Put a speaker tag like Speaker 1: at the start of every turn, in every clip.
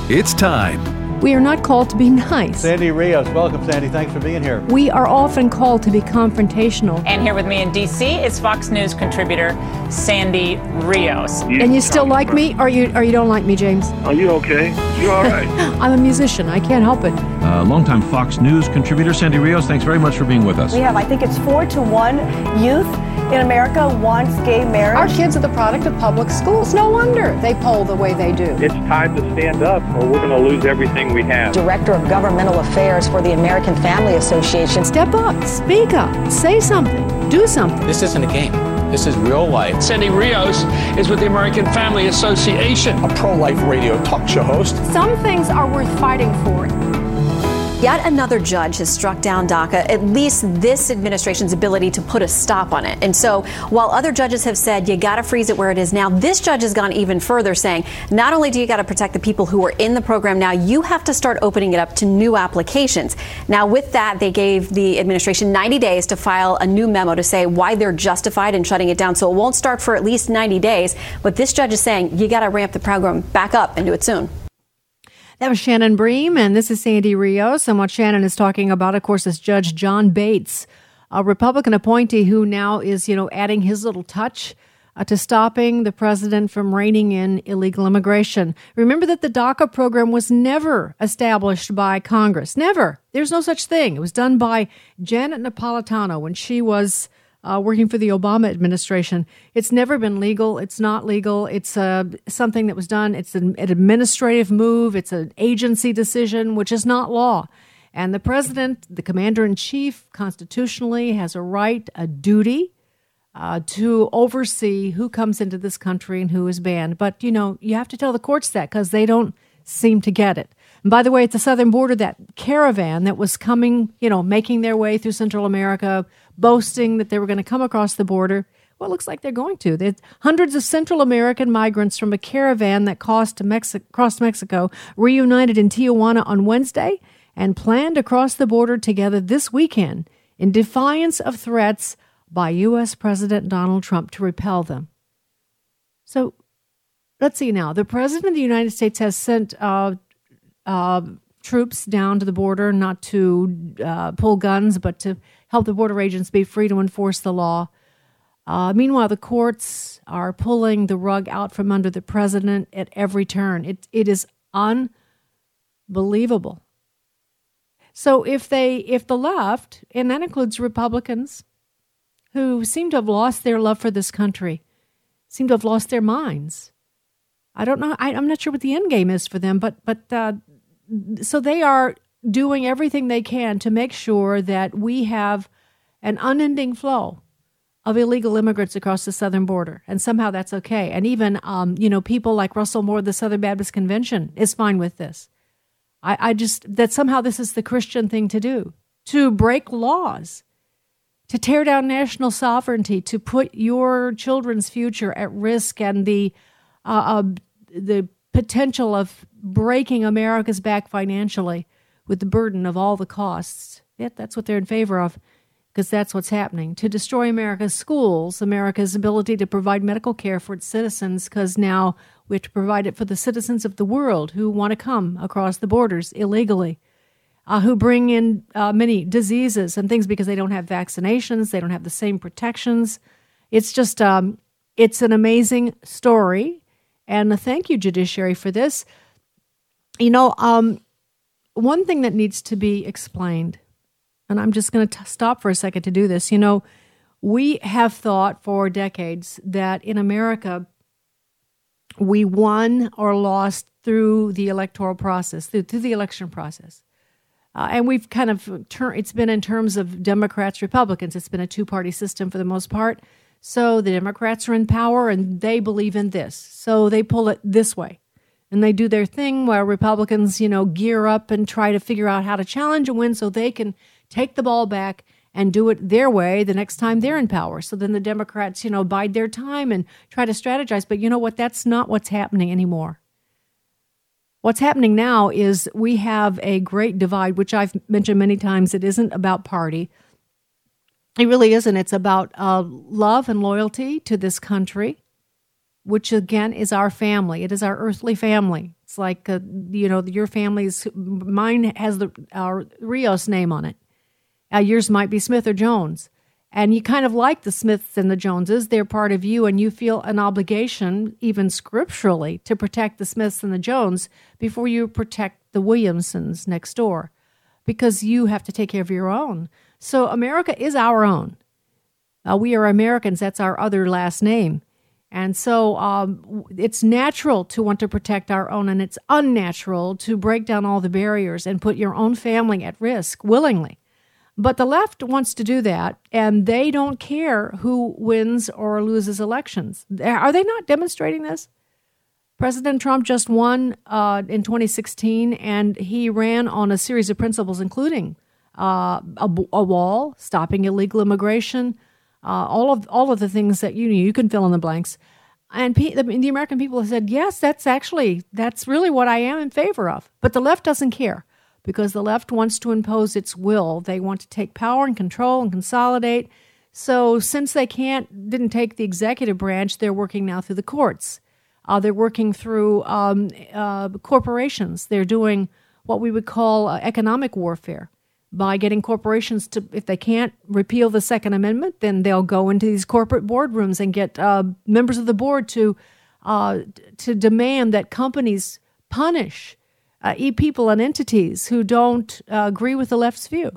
Speaker 1: It's time.
Speaker 2: We are not called to be nice.
Speaker 3: Sandy Rios, welcome, Sandy. Thanks for being here.
Speaker 2: We are often called to be confrontational.
Speaker 4: And here with me in D.C. is Fox News contributor Sandy Rios.
Speaker 2: And you still like me, or you don't like me, James?
Speaker 5: Are you okay? You all right?
Speaker 2: I'm a musician. I can't help it.
Speaker 6: Longtime Fox News contributor Sandy Rios, thanks very much for being with us.
Speaker 7: We have, I think it's 4-1 youth in America wants gay marriage.
Speaker 8: Our kids are the product of public schools. No wonder they poll the way they do.
Speaker 5: It's time to stand up or we're going to lose everything we have.
Speaker 7: Director of Governmental Affairs for the American Family Association.
Speaker 2: Step up, speak up, say something, do something.
Speaker 9: This isn't a game. This is real life.
Speaker 10: Sandy Rios is with the American Family Association.
Speaker 9: A pro-life radio talk show host.
Speaker 8: Some things are worth fighting for.
Speaker 11: Yet another judge has struck down DACA, at least this administration's ability to put a stop on it. And so while other judges have said you got to freeze it where it is now, this judge has gone even further, saying not only do you got to protect the people who are in the program now, you have to start opening it up to new applications. Now, with that, they gave the administration 90 days to file a new memo to say why they're justified in shutting it down. So it won't start for at least 90 days. But this judge is saying you got to ramp the program back up and do it soon.
Speaker 2: That was Shannon Bream, and this is Sandy Rios. And what Shannon is talking about, of course, is Judge John Bates, a Republican appointee who now is, adding his little touch to stopping the president from reining in illegal immigration. Remember that the DACA program was never established by Congress. Never. There's no such thing. It was done by Janet Napolitano when she was working for the Obama administration. It's never been legal. It's not legal. It's something that was done. It's an administrative move. It's an agency decision, which is not law. And the president, the commander-in-chief, constitutionally has a right, a duty to oversee who comes into this country and who is banned. But, you have to tell the courts that because they don't seem to get it. And by the way, at the southern border, that caravan that was coming, making their way through Central America, boasting that they were going to come across the border. Well, it looks like they're going to. There's hundreds of Central American migrants from a caravan that crossed Mexico reunited in Tijuana on Wednesday and planned to cross the border together this weekend in defiance of threats by U.S. President Donald Trump to repel them. So let's see now. The President of the United States has sent troops down to the border, not to pull guns, but to help the border agents be free to enforce the law. Meanwhile, the courts are pulling the rug out from under the president at every turn. It is unbelievable. So if the left, and that includes Republicans, who seem to have lost their love for this country, seem to have lost their minds. I don't know. I'm not sure what the end game is for them, but so they are doing everything they can to make sure that we have an unending flow of illegal immigrants across the southern border, and somehow that's okay. And even, people like Russell Moore, the Southern Baptist Convention, is fine with this. I just, that somehow this is the Christian thing to do, to break laws, to tear down national sovereignty, to put your children's future at risk and the potential of breaking America's back financially with the burden of all the costs. Yeah, that's what they're in favor of, because that's what's happening. To destroy America's schools, America's ability to provide medical care for its citizens, because now we have to provide it for the citizens of the world who want to come across the borders illegally, who bring in many diseases and things because they don't have vaccinations, they don't have the same protections. It's just, it's an amazing story. And thank you, Judiciary, for this. One thing that needs to be explained, and I'm just going to stop for a second to do this. We have thought for decades that in America, we won or lost through the electoral process, through the election process. And we've kind of it's been in terms of Democrats, Republicans. It's been a two-party system for the most part. So the Democrats are in power and they believe in this. So they pull it this way. And they do their thing while Republicans, gear up and try to figure out how to challenge and win so they can take the ball back and do it their way the next time they're in power. So then the Democrats, bide their time and try to strategize. But you know what? That's not what's happening anymore. What's happening now is we have a great divide, which I've mentioned many times. It isn't about party. It really isn't. It's about love and loyalty to this country. which again is our family. It is our earthly family. It's like, your family's, mine has our Rios name on it. Yours might be Smith or Jones. And you kind of like the Smiths and the Joneses. They're part of you, and you feel an obligation, even scripturally, to protect the Smiths and the Jones before you protect the Williamsons next door, because you have to take care of your own. So America is our own. We are Americans. That's our other last name. And so it's natural to want to protect our own, and it's unnatural to break down all the barriers and put your own family at risk willingly. But the left wants to do that, and they don't care who wins or loses elections. Are they not demonstrating this? President Trump just won in 2016, and he ran on a series of principles, including a wall, stopping illegal immigration, all of the things that you can fill in the blanks. And the American people have said, yes, that's really what I am in favor of. But the left doesn't care, because the left wants to impose its will. They want to take power and control and consolidate. So since they didn't take the executive branch, they're working now through the courts. They're working through corporations. They're doing what we would call economic warfare by getting corporations to, if they can't repeal the Second Amendment, then they'll go into these corporate boardrooms and get members of the board to demand that companies punish people and entities who don't agree with the left's view.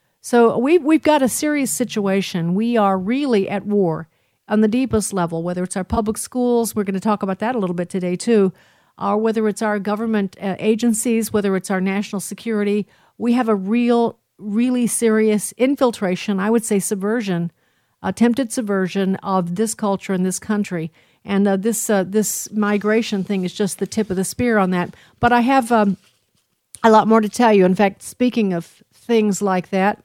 Speaker 2: So we've got a serious situation. We are really at war on the deepest level, whether it's our public schools, we're going to talk about that a little bit today too, or whether it's our government agencies, whether it's our national security. We have a really serious infiltration, I would say subversion, attempted subversion of this culture in this country. And this migration thing is just the tip of the spear on that. But I have a lot more to tell you. In fact, speaking of things like that,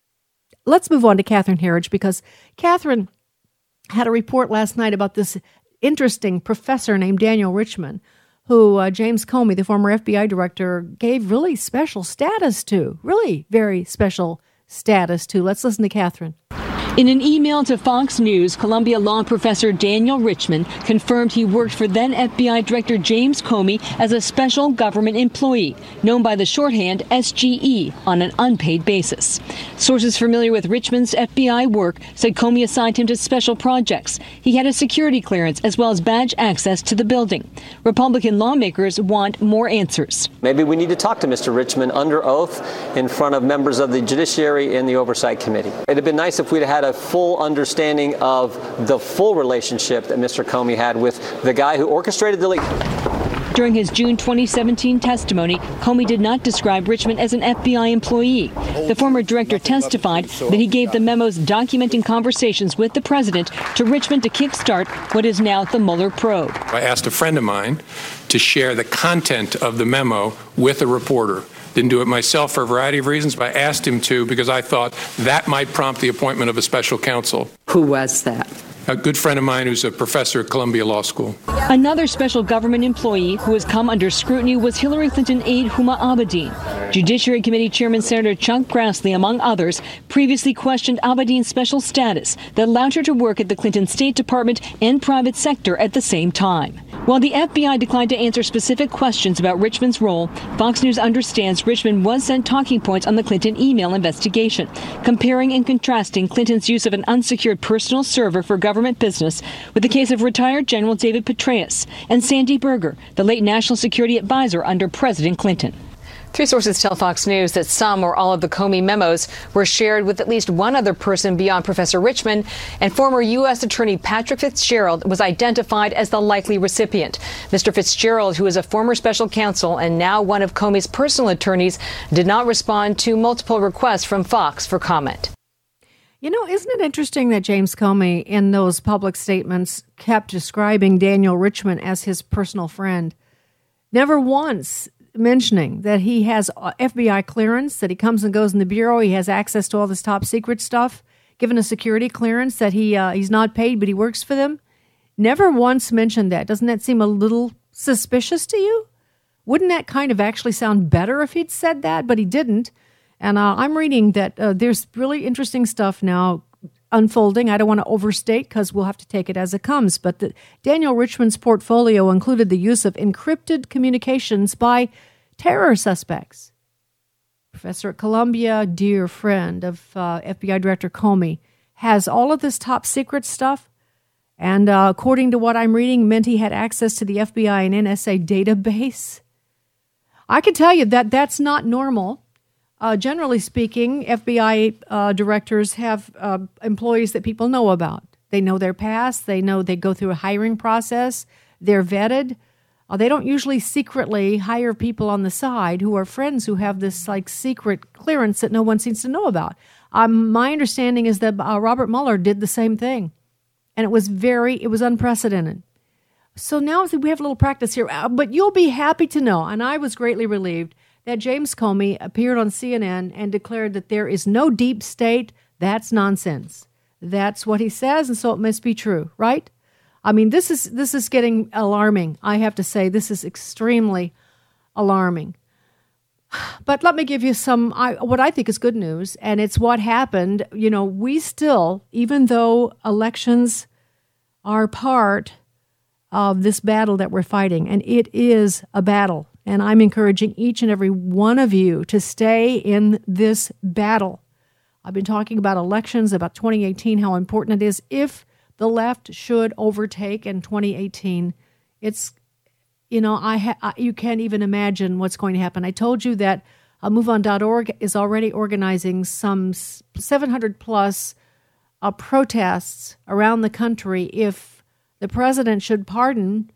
Speaker 2: let's move on to Catherine Herridge, because Catherine had a report last night about this interesting professor named Daniel Richman, who James Comey, the former FBI director, gave really special status to, really very special status to. Let's listen to Catherine.
Speaker 1: In an email to Fox News, Columbia law professor Daniel Richman confirmed he worked for then FBI Director James Comey as a special government employee, known by the shorthand SGE, on an unpaid basis. Sources familiar with Richman's FBI work said Comey assigned him to special projects. He had a security clearance as well as badge access to the building. Republican lawmakers want more answers.
Speaker 12: Maybe we need to talk to Mr. Richman under oath in front of members of the Judiciary and the Oversight Committee. It'd have been nice if we'd had a full understanding of the full relationship that Mr. Comey had with the guy who orchestrated the leak.
Speaker 1: During his June 2017 testimony, Comey did not describe Richman as an FBI employee. The former director testified that he gave the memos documenting conversations with the president to Richman to kickstart what is now the Mueller probe.
Speaker 13: I asked a friend of mine to share the content of the memo with a reporter. Didn't do it myself for a variety of reasons, but I asked him to because I thought that might prompt the appointment of a special counsel.
Speaker 14: Who was that?
Speaker 13: A good friend of mine who's a professor at Columbia Law School.
Speaker 1: Another special government employee who has come under scrutiny was Hillary Clinton aide Huma Abedin. Judiciary Committee Chairman Senator Chuck Grassley, among others, previously questioned Abedin's special status that allowed her to work at the Clinton State Department and private sector at the same time. While the FBI declined to answer specific questions about Richman's role, Fox News understands Richman was sent talking points on the Clinton email investigation, comparing and contrasting Clinton's use of an unsecured personal server for government business with the case of retired General David Petraeus and Sandy Berger, the late national security advisor under President Clinton.
Speaker 15: Three sources tell Fox News that some or all of the Comey memos were shared with at least one other person beyond Professor Richman, and former U.S. Attorney Patrick Fitzgerald was identified as the likely recipient. Mr. Fitzgerald, who is a former special counsel and now one of Comey's personal attorneys, did not respond to multiple requests from Fox for comment.
Speaker 2: You know, isn't it interesting that James Comey, in those public statements, kept describing Daniel Richman as his personal friend, never once mentioning that he has FBI clearance, that he comes and goes in the Bureau, he has access to all this top secret stuff, given a security clearance, that he's not paid, but he works for them? Never once mentioned that. Doesn't that seem a little suspicious to you? Wouldn't that kind of actually sound better if he'd said that? But he didn't. And I'm reading that there's really interesting stuff now unfolding. I don't want to overstate because we'll have to take it as it comes. But Daniel Richman's portfolio included the use of encrypted communications by terror suspects. Professor at Columbia, dear friend of FBI Director Comey, has all of this top secret stuff. And according to what I'm reading, meant he had access to the FBI and NSA database. I can tell you that that's not normal. Generally speaking, FBI directors have employees that people know about. They know their past. They know they go through a hiring process. They're vetted. They don't usually secretly hire people on the side who are friends who have this like secret clearance that no one seems to know about. My understanding is that Robert Mueller did the same thing, and it was unprecedented. So now we have a little practice here, but you'll be happy to know, and I was greatly relieved, that James Comey appeared on CNN and declared that there is no deep state. That's nonsense. That's what he says, and so it must be true, right? I mean, this is getting alarming. I have to say, this is extremely alarming. But let me give you what I think is good news, and it's what happened. You know, we still, even though elections are part of this battle that we're fighting, and it is a battle, and I'm encouraging each and every one of you to stay in this battle. I've been talking about elections, about 2018, how important it is. If the left should overtake in 2018, it's, you know, you can't even imagine what's going to happen. I told you that MoveOn.org is already organizing some 700 plus protests around the country if the president should pardon,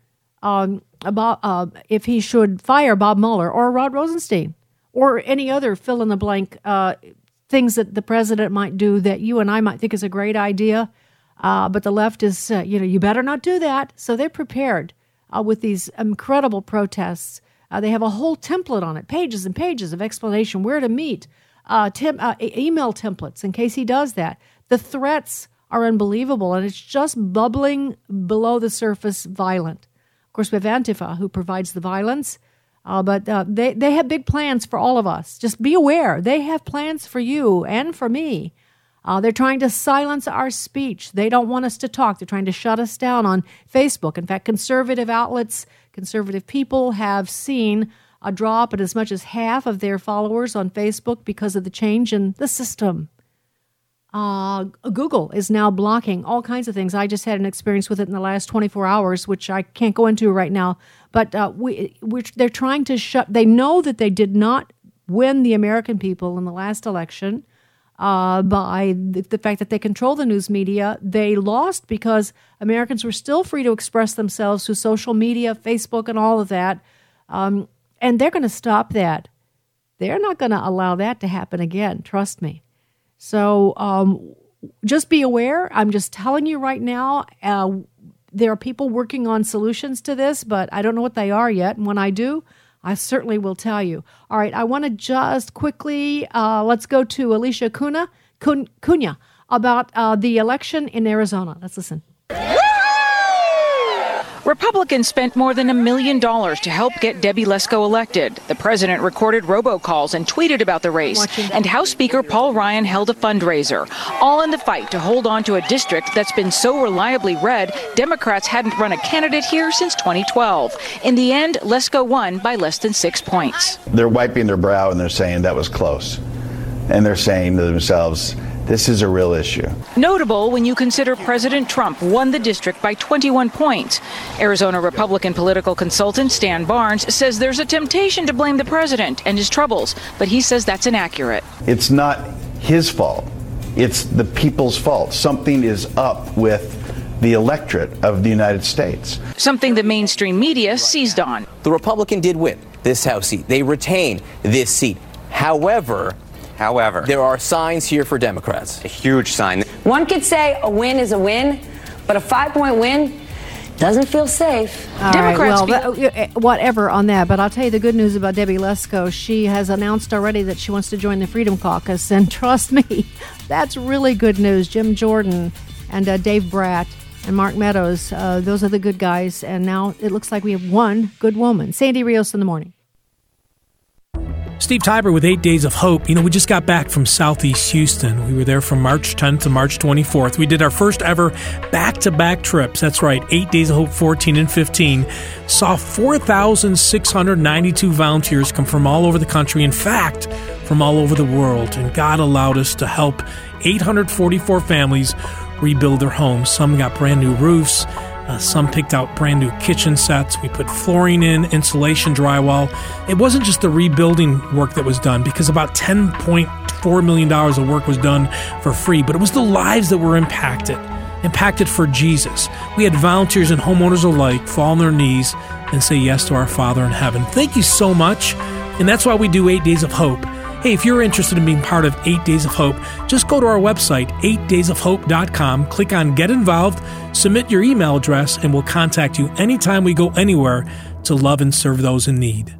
Speaker 2: if he should fire Bob Mueller or Rod Rosenstein or any other fill-in-the-blank things that the president might do that you and I might think is a great idea. But the left is, you better not do that. So they're prepared with these incredible protests. They have a whole template on it, pages and pages of explanation, where to meet, email templates in case he does that. The threats are unbelievable, and it's just bubbling below the surface violent. Of course, we have Antifa, who provides the violence, but they have big plans for all of us. Just be aware. They have plans for you and for me. They're trying to silence our speech. They don't want us to talk. They're trying to shut us down on Facebook. In fact, conservative outlets, conservative people have seen a drop in as much as half of their followers on Facebook because of the change in the system. Google is now blocking all kinds of things. I just had an experience with it in the last 24 hours, which I can't go into right now. But they're trying to shut. They know that they did not win the American people in the last election by the fact that they control the news media. They lost because Americans were still free to express themselves through social media, Facebook, and all of that. And they're going to stop that. They're not going to allow that to happen again. Trust me. So just be aware. I'm just telling you right now, there are people working on solutions to this, but I don't know what they are yet. And when I do, I certainly will tell you. All right, I want to just quickly, let's go to Alicia Cunha about the election in Arizona. Let's listen.
Speaker 14: Republicans spent more than $1 million to help get Debbie Lesko elected. The president recorded robocalls and tweeted about the race. And House Speaker Paul Ryan held a fundraiser, all in the fight to hold on to a district that's been so reliably red, Democrats hadn't run a candidate here since 2012. In the end, Lesko won by less than 6 points.
Speaker 16: They're wiping their brow and they're saying that was close. And they're saying to themselves, this is a real issue.
Speaker 14: Notable when you consider President Trump won the district by 21 points. Arizona Republican political consultant Stan Barnes says there's a temptation to blame the president and his troubles, but he says that's inaccurate.
Speaker 16: It's not his fault. It's the people's fault. Something is up with the electorate of the United States.
Speaker 14: Something the mainstream media seized on.
Speaker 17: The Republican did win this House seat. They retained this seat. However, there are signs here for Democrats.
Speaker 18: A huge sign.
Speaker 19: One could say a win is a win, but a 5-point win doesn't feel safe.
Speaker 2: Democrats, whatever on that. But I'll tell you the good news about Debbie Lesko. She has announced already that she wants to join the Freedom Caucus. And trust me, that's really good news. Jim Jordan and Dave Bratt and Mark Meadows, those are the good guys. And now it looks like we have one good woman. Sandy Rios in the morning.
Speaker 18: Steve Tiber with 8 Days of Hope. We just got back from Southeast Houston. We were there from March 10th to March 24th. We did our first ever back-to-back trips. That's right, 8 Days of Hope 14 and 15. Saw 4,692 volunteers come from all over the country. In fact, from all over the world. And God allowed us to help 844 families rebuild their homes. Some got brand new roofs. Some picked out brand new kitchen sets. We put flooring in, insulation, drywall. It wasn't just the rebuilding work that was done, because about $10.4 million of work was done for free, but it was the lives that were impacted for Jesus. We had volunteers and homeowners alike fall on their knees and say yes to our Father in heaven. Thank you so much. And that's why we do 8 Days of Hope. Hey, if you're interested in being part of 8 Days of Hope, just go to our website, 8daysofhope.com, click on Get Involved, submit your email address, and we'll contact you anytime we go anywhere to love and serve those in need.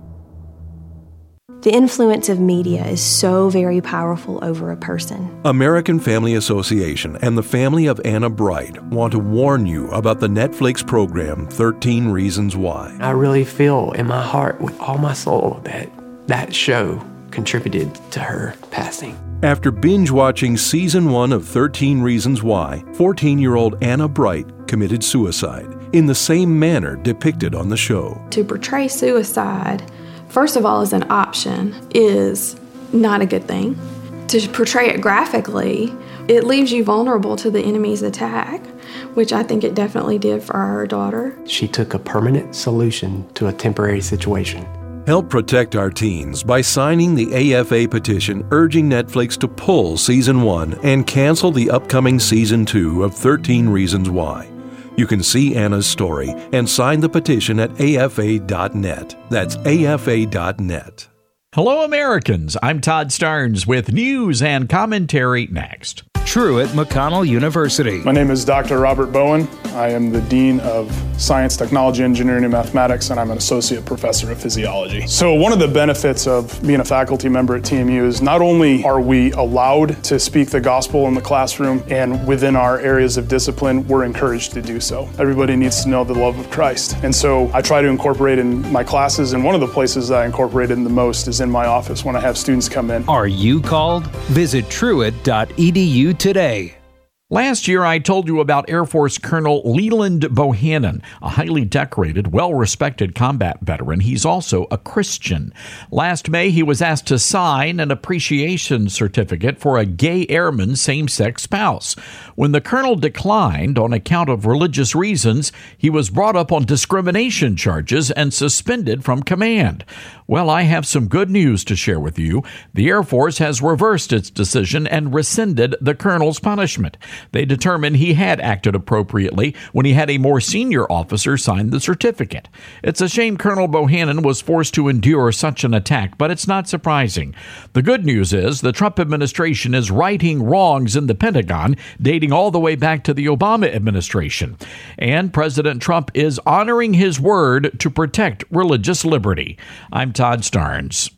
Speaker 20: The influence of media is so very powerful over a person.
Speaker 21: American Family Association and the family of Anna Bright want to warn you about the Netflix program 13 Reasons Why.
Speaker 22: I really feel in my heart with all my soul that show contributed to her passing.
Speaker 21: After binge-watching Season 1 of 13 Reasons Why, 14-year-old Anna Bright committed suicide in the same manner depicted on the show.
Speaker 23: To portray suicide, first of all, as an option is not a good thing. To portray it graphically, it leaves you vulnerable to the enemy's attack, which I think it definitely did for our daughter.
Speaker 22: She took a permanent solution to a temporary situation.
Speaker 21: Help protect our teens by signing the AFA petition urging Netflix to pull Season 1 and cancel the upcoming Season 2 of 13 Reasons Why. You can see Anna's story and sign the petition at afa.net. That's afa.net.
Speaker 24: Hello, Americans. I'm Todd Starnes with news and commentary next.
Speaker 25: Truett McConnell University.
Speaker 26: My name is Dr. Robert Bowen. I am the Dean of Science, Technology, Engineering, and Mathematics, and I'm an Associate Professor of Physiology. So one of the benefits of being a faculty member at TMU is not only are we allowed to speak the gospel in the classroom and within our areas of discipline, we're encouraged to do so. Everybody needs to know the love of Christ. And so I try to incorporate in my classes, and one of the places that I incorporate in the most is in my office when I have students come in.
Speaker 25: Are you called? Visit truett.edu today.
Speaker 24: Last year, I told you about Air Force Colonel Leland Bohannon, a highly decorated, well-respected combat veteran. He's also a Christian. Last May, he was asked to sign an appreciation certificate for a gay airman's same-sex spouse. When the colonel declined on account of religious reasons, he was brought up on discrimination charges and suspended from command. Well, I have some good news to share with you. The Air Force has reversed its decision and rescinded the colonel's punishment. They determined he had acted appropriately when he had a more senior officer sign the certificate. It's a shame Colonel Bohannon was forced to endure such an attack, but it's not surprising. The good news is the Trump administration is righting wrongs in the Pentagon dating all the way back to the Obama administration. And President Trump is honoring his word to protect religious liberty. I'm Todd Starnes.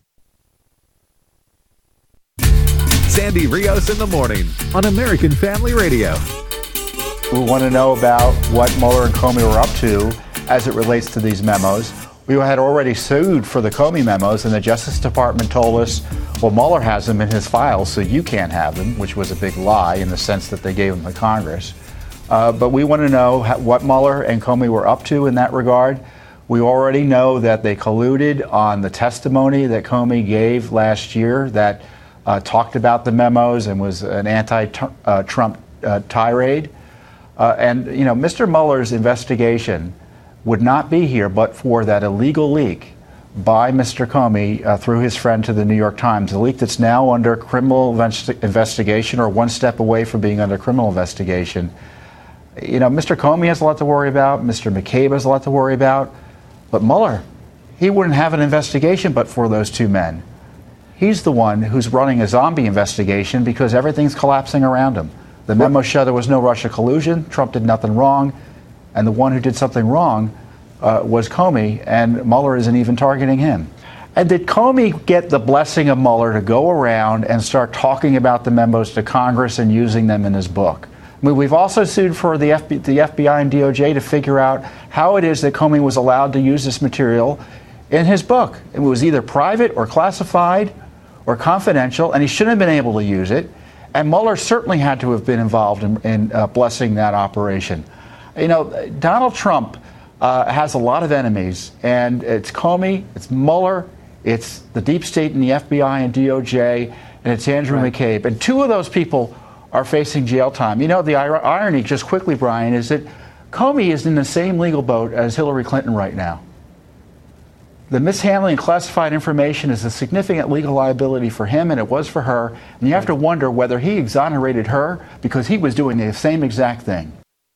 Speaker 27: Sandy Rios in the morning on American Family Radio.
Speaker 3: We want to know about what Mueller and Comey were up to as it relates to these memos. We had already sued for the Comey memos, and the Justice Department told us, well, Mueller has them in his files, so you can't have them, which was a big lie in the sense that they gave them to Congress. But we want to know what Mueller and Comey were up to in that regard. We already know that they colluded on the testimony that Comey gave last year that talked about the memos and was an anti-Trump tirade. And, you know, Mr. Mueller's investigation would not be here but for that illegal leak by Mr. Comey through his friend to the New York Times, a leak that's now under criminal investigation or one step away from being under criminal investigation. You know, Mr. Comey has a lot to worry about. Mr. McCabe has a lot to worry about. But Mueller, he wouldn't have an investigation but for those two men. He's the one who's running a zombie investigation because everything's collapsing around him. The memos show there was no Russia collusion. Trump did nothing wrong. And the one who did something wrong was Comey, and Mueller isn't even targeting him. And did Comey get the blessing of Mueller to go around and start talking about the memos to Congress and using them in his book? I mean, we've also sued for the FBI and DOJ to figure out how it is that Comey was allowed to use this material in his book. It was either private or classified were confidential, and he shouldn't have been able to use it. And Mueller certainly had to have been involved in blessing that operation. You know, Donald Trump has a lot of enemies, and it's Comey, it's Mueller, it's the deep state and the FBI and DOJ, and it's Andrew McCabe. And two of those people are facing jail time. You know, the irony, just quickly, Brian, is that Comey is in the same legal boat as Hillary Clinton right now. The mishandling of classified information is a significant legal liability for him, and it was for her. And you have to wonder whether he exonerated her because he was doing the same exact thing.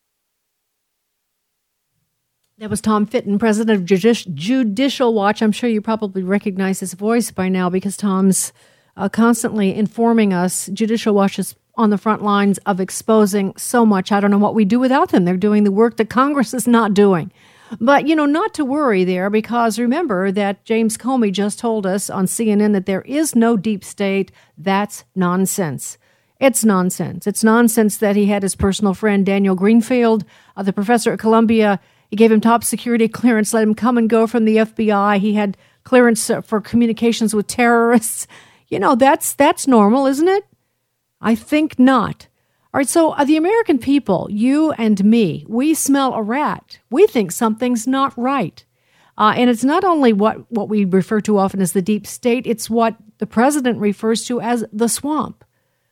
Speaker 2: That was Tom Fitton, president of Judicial Watch. I'm sure you probably recognize his voice by now because Tom's constantly informing us. Judicial Watch is on the front lines of exposing so much. I don't know what we do without them. They're doing the work that Congress is not doing. But, you know, not to worry there, because remember that James Comey just told us on CNN that there is no deep state. That's nonsense. It's nonsense. It's nonsense that he had his personal friend Daniel Greenfield, the professor at Columbia. He gave him top security clearance, let him come and go from the FBI. He had clearance for communications with terrorists. You know, that's normal, isn't it? I think not. All right, so the American people, you and me, we smell a rat. We think something's not right. And it's not only what we refer to often as the deep state, it's what the president refers to as the swamp.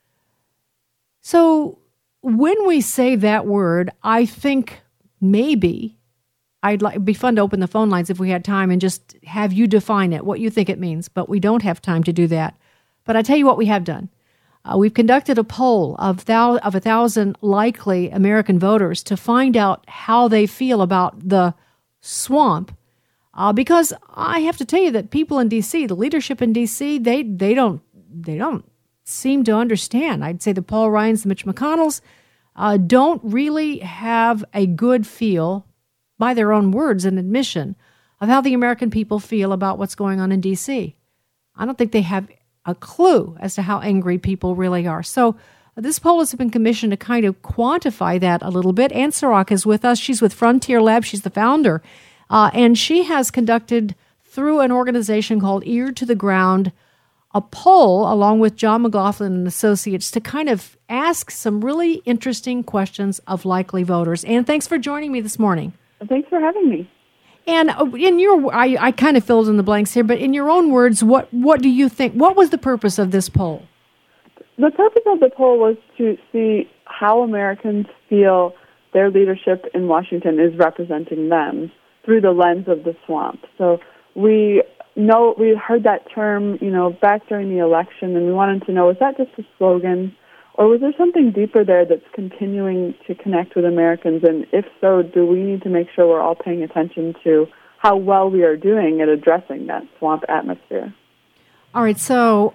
Speaker 2: So when we say that word, I think maybe it'd be fun to open the phone lines if we had time and just have you define it, what you think it means. But we don't have time to do that. But I tell you what we have done. We've conducted a poll of 1,000 likely American voters to find out how they feel about the swamp. Because I have to tell you that people in D.C., the leadership in D.C., they don't seem to understand. I'd say the Paul Ryans, the Mitch McConnells, don't really have a good feel, by their own words and admission, of how the American people feel about what's going on in D.C. I don't think they have a clue as to how angry people really are. So this poll has been commissioned to kind of quantify that a little bit. Ann Sarach is with us. She's with Frontier Lab. She's the founder. And she has conducted, through an organization called Ear to the Ground, a poll along with John McLaughlin and Associates to kind of ask some really interesting questions of likely voters. Ann, thanks for joining me this morning.
Speaker 4: Thanks for having me.
Speaker 2: And in your, I kind of filled in the blanks here, but in your own words, what do you think? What was the purpose of this poll?
Speaker 4: The purpose of the poll was to see how Americans feel their leadership in Washington is representing them through the lens of the swamp. So we heard that term, back during the election, and we wanted to know, is that just a slogan? Or was there something deeper there that's continuing to connect with Americans? And if so, do we need to make sure we're all paying attention to how well we are doing at addressing that swamp atmosphere?
Speaker 2: All right, so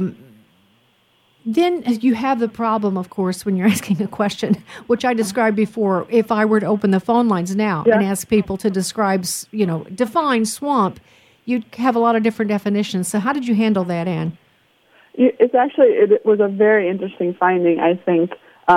Speaker 2: then you have the problem, of course, when you're asking a question, which I described before. If I were to open the phone lines now and ask people to define swamp, you'd have a lot of different definitions. So how did you handle that, Ann?
Speaker 4: It was a very interesting finding, I think.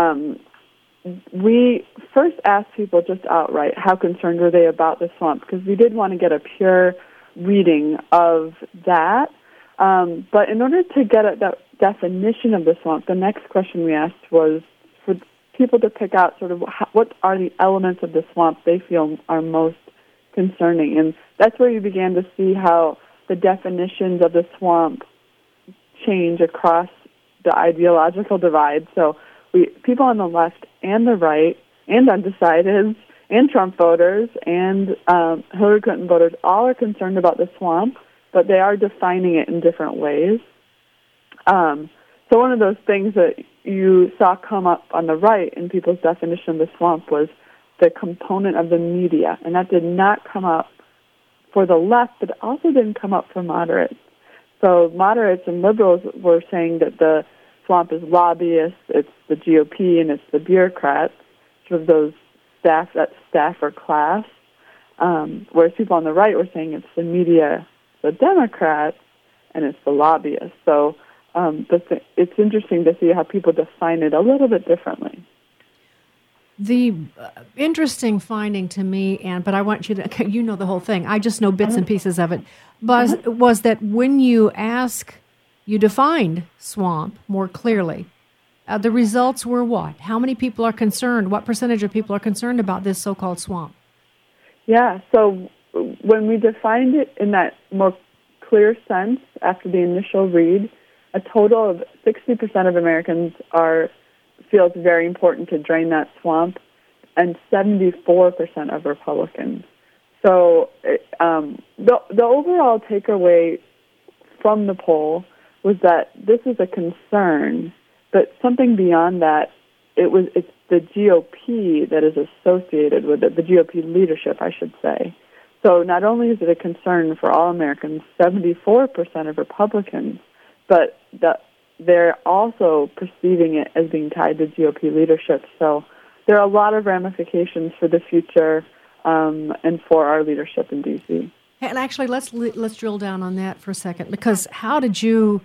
Speaker 4: We first asked people just outright how concerned were they about the swamp, because we did want to get a pure reading of that. But in order to get at that definition of the swamp, the next question we asked was for people to pick out sort of what are the elements of the swamp they feel are most concerning. And that's where you began to see how the definitions of the swamp change across the ideological divide. So people on the left and the right and undecideds and Trump voters and Hillary Clinton voters all are concerned about the swamp, but they are defining it in different ways. So one of those things that you saw come up on the right in people's definition of the swamp was the component of the media, and that did not come up for the left, but it also didn't come up for moderates. So moderates and liberals were saying that the swamp is lobbyists, it's the GOP, and it's the bureaucrats, sort of those staffer class. Whereas people on the right were saying it's the media, the Democrats, and it's the lobbyists. So it's interesting to see how people define it a little bit differently.
Speaker 2: The interesting finding to me, Ann, but I want you to, the whole thing. I just know bits and pieces of it, was that when you ask you defined swamp more clearly. The results were what? How many people are concerned? What percentage of people are concerned about this so-called swamp?
Speaker 4: Yeah, so when we defined it in that more clear sense after the initial read, a total of 60% of Americans feel it's very important to drain that swamp, and 74% of Republicans. So the overall takeaway from the poll was that this is a concern, but something beyond that, it's the GOP that is associated with it, the GOP leadership, I should say. So not only is it a concern for all Americans, 74% of Republicans, but they're also perceiving it as being tied to GOP leadership. So there are a lot of ramifications for the future and for our leadership in D.C.
Speaker 2: And actually, let's drill down on that for a second, because how did you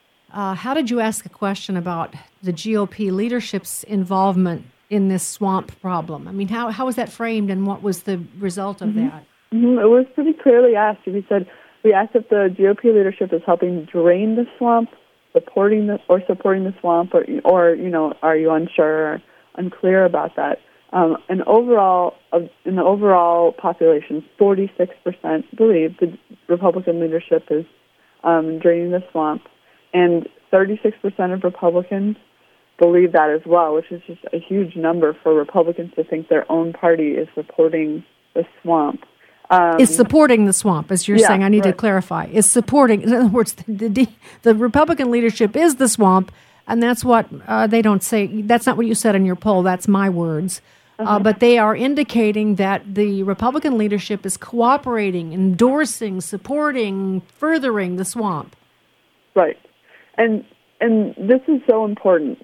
Speaker 2: ask a question about the GOP leadership's involvement in this swamp problem? I mean, how was that framed, and what was the result of that?
Speaker 4: Mm-hmm. It was pretty clearly asked. We asked if the GOP leadership is helping drain the swamp, supporting the swamp, or are you unsure or unclear about that? And overall, in the overall population, 46% believe the Republican leadership is draining the swamp, and 36% of Republicans believe that as well, which is just a huge number for Republicans to think their own party is supporting the swamp.
Speaker 2: Is supporting the swamp, as you're saying. I need to clarify. Is supporting, in other words, the Republican leadership is the swamp, and that's what they don't say. That's not what you said in your poll. That's my words. But they are indicating that the Republican leadership is cooperating, endorsing, supporting, furthering the swamp.
Speaker 4: Right. And this is so important.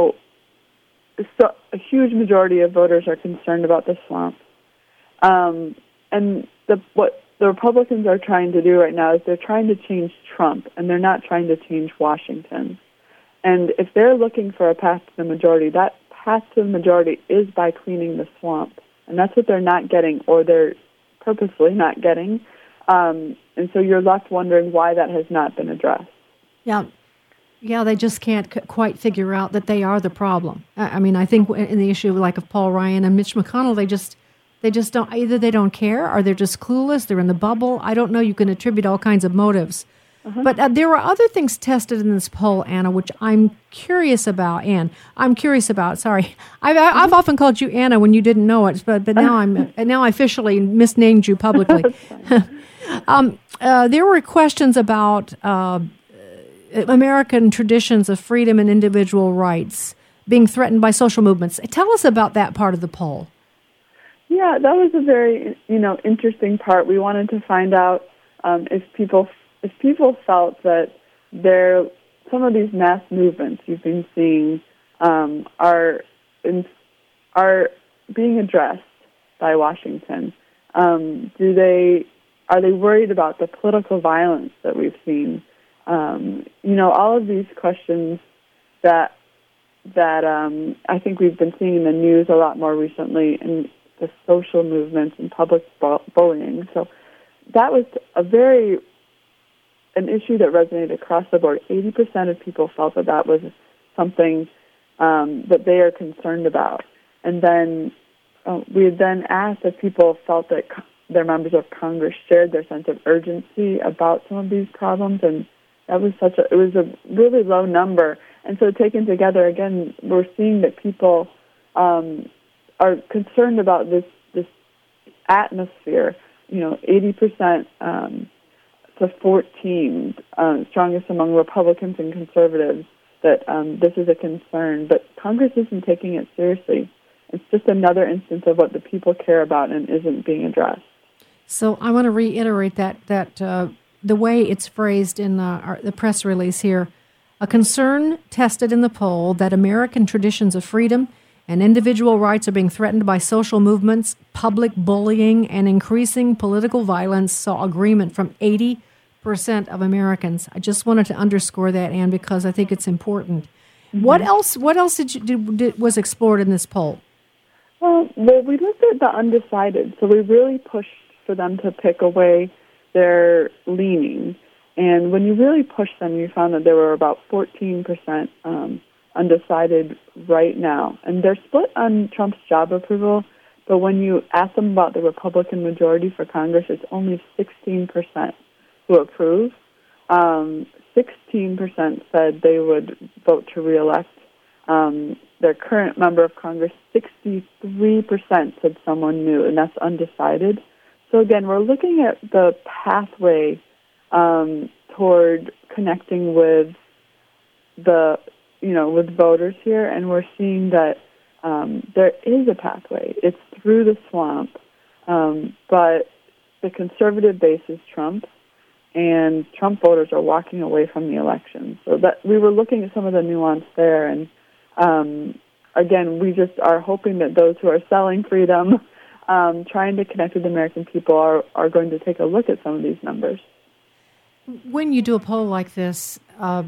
Speaker 4: So a huge majority of voters are concerned about the swamp. And what the Republicans are trying to do right now is they're trying to change Trump, and they're not trying to change Washington. And if they're looking for a path to the majority, that path to the majority is by cleaning the swamp. And that's what they're not getting, or they're purposely not getting. And so you're left wondering why that has not been addressed.
Speaker 2: Yeah, they just can't quite figure out that they are the problem. I mean, I think in the issue of Paul Ryan and Mitch McConnell, they just don't, either they don't care or they're just clueless, they're in the bubble. I don't know, you can attribute all kinds of motives. But there were other things tested in this poll, Anna, which I'm curious about. Sorry, I've often called you Anna when you didn't know it, but now I officially misnamed you publicly. There were questions about American traditions of freedom and individual rights being threatened by social movements. Tell us about that part of the poll.
Speaker 4: Yeah, that was a very interesting part. We wanted to find out if people felt that some of these mass movements you've been seeing are being addressed by Washington. Are they worried about the political violence that we've seen? All of these questions that I think we've been seeing in the news a lot more recently, in the social movements and public bullying. So that was an issue that resonated across the board. 80% of people felt that was something that they are concerned about. And then we had then asked if people felt that their members of Congress shared their sense of urgency about some of these problems, and that was it was a really low number. And so taken together, again, we're seeing that people are concerned about this atmosphere. 80% to 14, strongest among Republicans and conservatives, that this is a concern. But Congress isn't taking it seriously. It's just another instance of what the people care about and isn't being addressed.
Speaker 2: So I want to reiterate that the way it's phrased in the press release here, a concern tested in the poll that American traditions of freedom and individual rights are being threatened by social movements, public bullying, and increasing political violence saw agreement from 80% of Americans. I just wanted to underscore that, Anne, because I think it's important. Mm-hmm. What else was explored in this poll?
Speaker 4: Well, we looked at the undecided, so we really pushed for them to pick away their leaning. And when you really pushed them, you found that there were about 14% undecided right now. And they're split on Trump's job approval, but when you ask them about the Republican majority for Congress, it's only 16% who approve. 16% said they would vote to reelect their current member of Congress. 63% said someone new, and that's undecided. So again, we're looking at the pathway toward connecting with with voters here, and we're seeing that there is a pathway. It's through the swamp, but the conservative base is Trump, and Trump voters are walking away from the election. So that we were looking at some of the nuance there, and again, we just are hoping that those who are selling freedom, trying to connect with the American people, are going to take a look at some of these numbers.
Speaker 2: When you do a poll like this,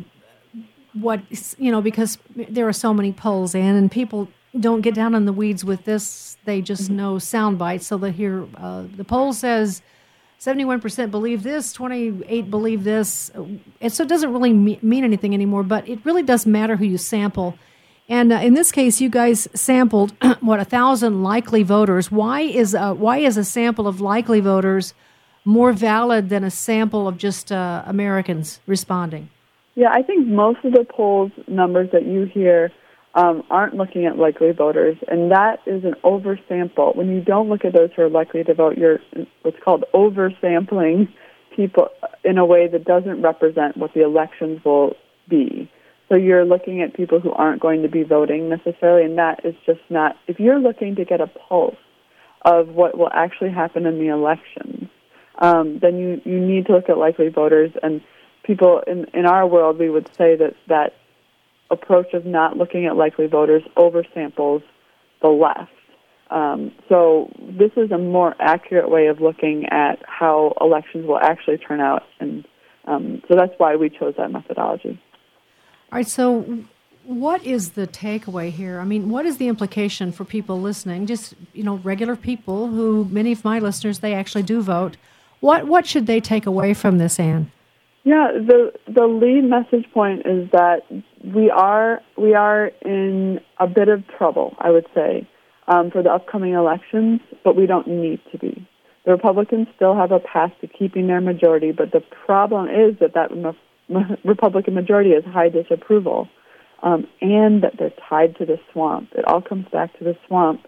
Speaker 2: because there are so many polls in, and people don't get down in the weeds with this, they just know sound bites. So they hear the poll says 71% believe this, 28% believe this, and so it doesn't really mean anything anymore. But it really does matter who you sample. And in this case, you guys sampled 1,000 likely voters. Why is a sample of likely voters more valid than a sample of just Americans responding?
Speaker 4: Yeah, I think most of the polls numbers that you hear aren't looking at likely voters, and that is an oversample. When you don't look at those who are likely to vote, you're what's called oversampling people in a way that doesn't represent what the elections will be. So you're looking at people who aren't going to be voting necessarily, and that is just not. If you're looking to get a pulse of what will actually happen in the elections, then you need to look at likely voters. And people in our world, we would say that approach of not looking at likely voters oversamples the left. So this is a more accurate way of looking at how elections will actually turn out, and so that's why we chose that methodology.
Speaker 2: All right, so what is the takeaway here? I mean, what is the implication for people listening, just, regular people who, many of my listeners, they actually do vote. What should they take away from this, Ann?
Speaker 4: Yeah, the lead message point is that we are in a bit of trouble, I would say, for the upcoming elections, but we don't need to be. The Republicans still have a path to keeping their majority, but the problem is that Republican majority has high disapproval, and that they're tied to the swamp. It all comes back to the swamp.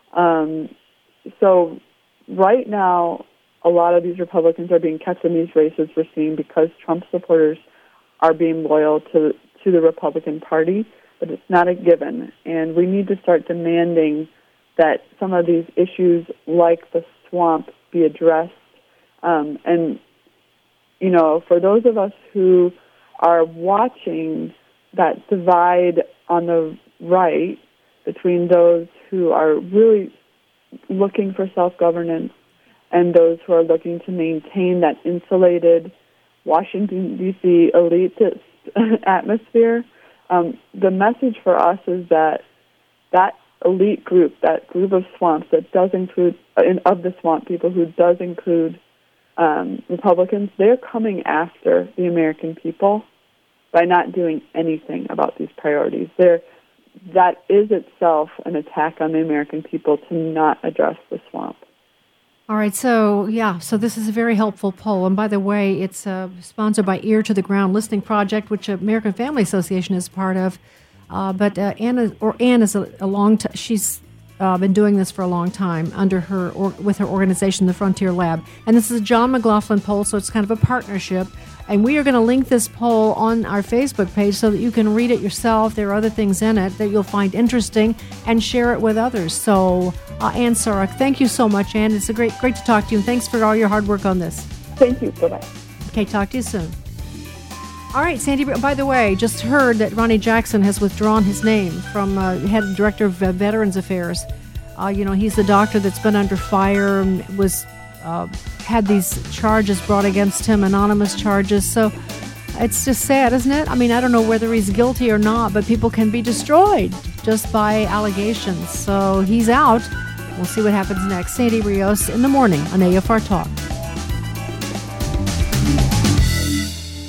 Speaker 4: So right now, a lot of these Republicans are being kept in these races we're seeing because Trump supporters are being loyal to the Republican Party, but it's not a given. And we need to start demanding that some of these issues like the swamp be addressed. And for those of us who are watching that divide on the right between those who are really looking for self-governance and those who are looking to maintain that insulated Washington, D.C. elitist atmosphere, the message for us is that elite group, that group of swamps that does include, of the swamp people who does include Republicans, they're coming after the American people by not doing anything about these priorities. That is itself an attack on the American people to not address the swamp.
Speaker 2: All right, so this is a very helpful poll. And by the way, it's sponsored by Ear to the Ground Listening Project, which American Family Association is part of. But Ann is she's been doing this for a long time with her organization, the Frontier Lab. And this is a John McLaughlin poll, so it's kind of a partnership. And we are going to link this poll on our Facebook page so that you can read it yourself. There are other things in it that you'll find interesting and share it with others. So, Ann Sarek, thank you so much, Ann. It's great to talk to you, and thanks for all your hard work on this.
Speaker 4: Thank you. Bye-bye.
Speaker 2: Okay, talk to you soon. All right, Sandy, by the way, just heard that Ronny Jackson has withdrawn his name from head director of Veterans Affairs. He's the doctor that's been under fire and had these charges brought against him, anonymous charges. So it's just sad, isn't it? I mean, I don't know whether he's guilty or not, but people can be destroyed just by allegations. So he's out. We'll see what happens next. Sandy Rios in the morning on AFR Talk.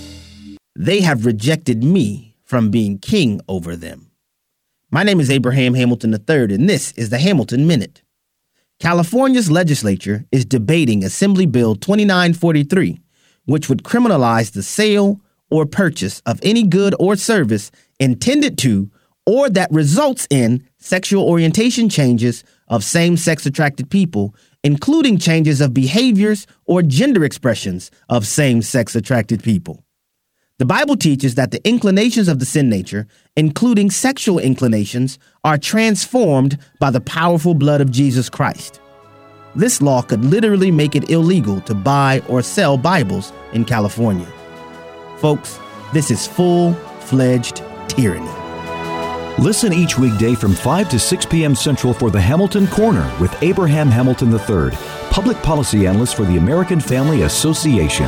Speaker 5: they have rejected me from being king over them. My name is Abraham Hamilton III, and this is the Hamilton Minute. California's legislature is debating Assembly Bill 2943, which would criminalize the sale or purchase of any good or service intended to or that results in sexual orientation changes of same-sex attracted people, including changes of behaviors or gender expressions of same-sex attracted people. The Bible teaches that the inclinations of the sin nature, including sexual inclinations, are transformed by the powerful blood of Jesus Christ. This law could literally make it illegal to buy or sell Bibles in California. Folks, this is full-fledged tyranny.
Speaker 27: Listen each weekday from 5 to 6 p.m. Central for the Hamilton Corner with Abraham Hamilton III, public policy analyst for the American Family Association.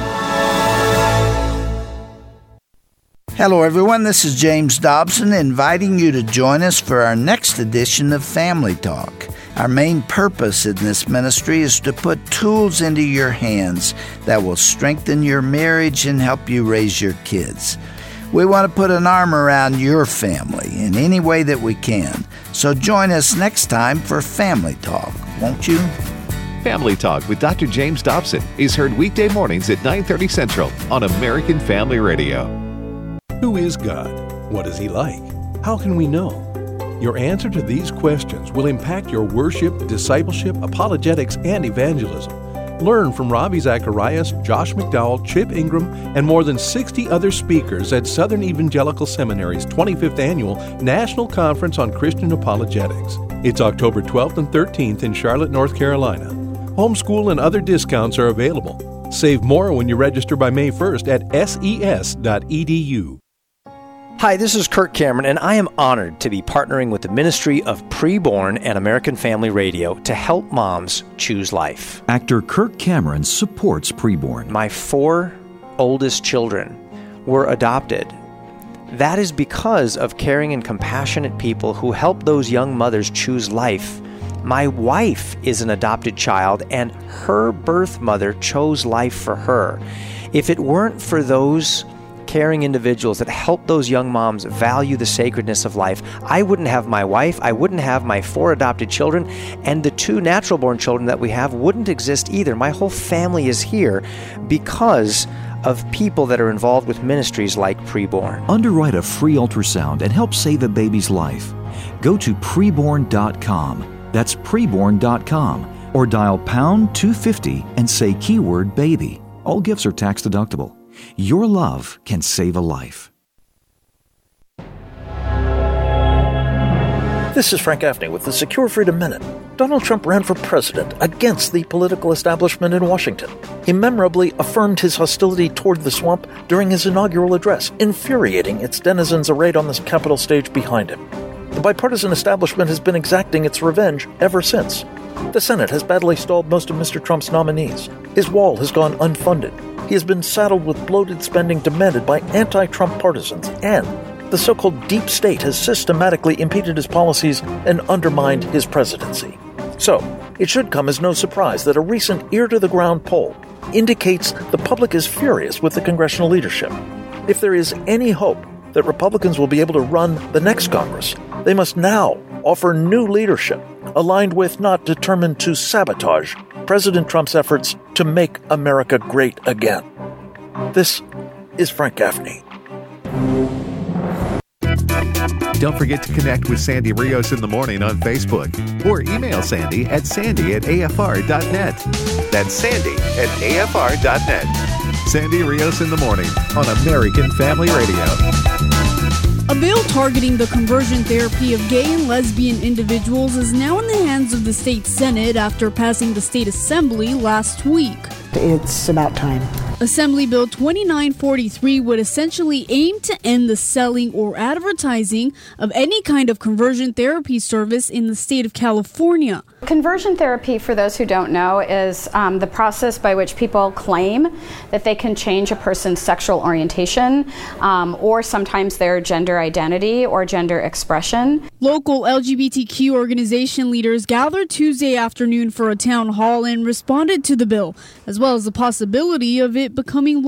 Speaker 6: Hello, everyone. This is James Dobson inviting you to join us for our next edition of Family Talk. Our main purpose in this ministry is to put tools into your hands that will strengthen your marriage and help you raise your kids. We want to put an arm around your family in any way that we can. So join us next time for Family Talk, won't you?
Speaker 27: Family Talk with Dr. James Dobson is heard weekday mornings at 9:30 Central on American Family Radio. Who is God? What is He like? How can we know? Your answer to these questions will impact your worship, discipleship, apologetics, and evangelism. Learn from Ravi Zacharias, Josh McDowell, Chip Ingram, and more than 60 other speakers at Southern Evangelical Seminary's 25th Annual National Conference on Christian Apologetics. It's October 12th and 13th in Charlotte, North Carolina. Homeschool and other discounts are available. Save more when you register by May 1st at ses.edu.
Speaker 7: Hi, this is Kirk Cameron, and I am honored to be partnering with the Ministry of Preborn and American Family Radio to help moms choose life.
Speaker 27: Actor Kirk Cameron supports Preborn.
Speaker 7: My 4 oldest children were adopted. That is because of caring and compassionate people who help those young mothers choose life. My wife is an adopted child, and her birth mother chose life for her. If it weren't for those caring individuals that help those young moms value the sacredness of life, I wouldn't have my wife, I wouldn't have my 4 adopted children, and the 2 natural-born children that we have wouldn't exist either. My whole family is here because of people that are involved with ministries like Preborn.
Speaker 27: Underwrite a free ultrasound and help save a baby's life. Go to preborn.com. That's preborn.com. Or dial pound 250 and say keyword baby. All gifts are tax deductible. Your love can save a life.
Speaker 8: This is Frank Gaffney with the Secure Freedom Minute. Donald Trump ran for president against the political establishment in Washington. He memorably affirmed his hostility toward the swamp during his inaugural address, infuriating its denizens arrayed on the Capitol stage behind him. The bipartisan establishment has been exacting its revenge ever since. The Senate has badly stalled most of Mr. Trump's nominees. His wall has gone unfunded. He has been saddled with bloated spending demanded by anti-Trump partisans, and the so-called deep state has systematically impeded his policies and undermined his presidency. So, it should come as no surprise that a recent ear-to-the-ground poll indicates the public is furious with the congressional leadership. If there is any hope that Republicans will be able to run the next Congress, they must now offer new leadership aligned with, not determined to sabotage, President Trump's efforts to make America great again. This is Frank Gaffney.
Speaker 27: Don't forget to connect with Sandy Rios in the morning on Facebook or email Sandy at sandy@afr.net. That's sandy@afr.net. Sandy Rios in the morning on American Family Radio.
Speaker 9: A bill targeting the conversion therapy of gay and lesbian individuals is now in the hands of the state Senate after passing the state assembly last week.
Speaker 10: It's about time.
Speaker 9: Assembly Bill 2943 would essentially aim to end the selling or advertising of any kind of conversion therapy service in the state of California.
Speaker 11: Conversion therapy, for those who don't know, is the process by which people claim that they can change a person's sexual orientation or sometimes their gender identity or gender expression.
Speaker 9: Local LGBTQ organization leaders gathered Tuesday afternoon for a town hall and responded to the bill, as well as the possibility of it becoming law.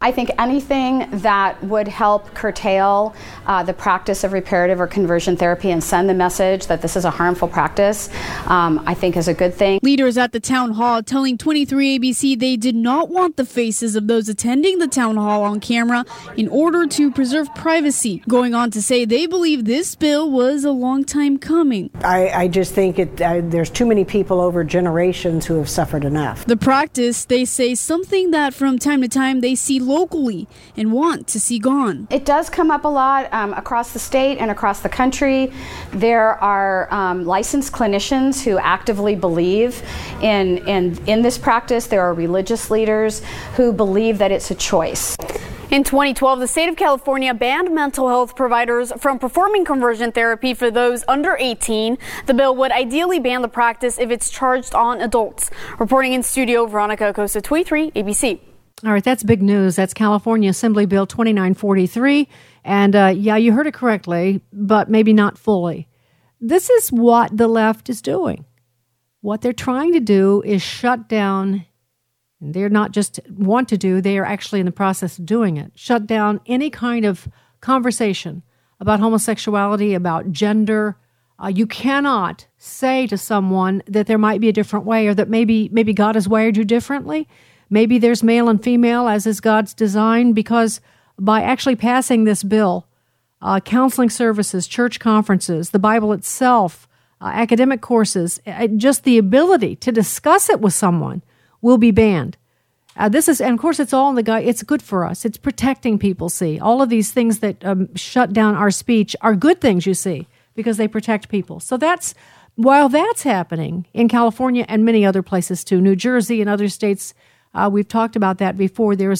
Speaker 11: I think anything that would help curtail the practice of reparative or conversion therapy and send the message that this is a harmful practice, I think is a good thing.
Speaker 9: Leaders at the town hall telling 23 ABC they did not want the faces of those attending the town hall on camera in order to preserve privacy, going on to say they believe this bill was a long time coming.
Speaker 1: I just think there's too many people over generations who have suffered enough.
Speaker 9: The practice, they say, something that from time to time they see locally and want to see gone.
Speaker 11: It does come up a lot across the state and across the country. There are licensed clinicians who actively believe in this practice. There are religious leaders who believe that it's a choice.
Speaker 10: In 2012, the state of California banned mental health providers from performing conversion therapy for those under 18. The bill would ideally ban the practice if it's charged on adults. Reporting in studio, Veronica Acosta, 23 ABC.
Speaker 2: All right, that's big news. That's California Assembly Bill 2943. And yeah, you heard it correctly, but maybe not fully. This is what the left is doing. What they're trying to do is shut down. They're not just want to do, they are actually in the process of doing it. Shut down any kind of conversation about homosexuality, about gender. You cannot say to someone that there might be a different way, or that maybe God has wired you differently. Maybe there's male and female, as is God's design, because by actually passing this bill, counseling services, church conferences, the Bible itself, academic courses, just the ability to discuss it with someone will be banned. And of course, it's all in the guide. It's good for us. It's protecting people, see. All of these things that shut down our speech are good things, you see, because they protect people. So while that's happening in California and many other places too, New Jersey and other states, we've talked about that before. That's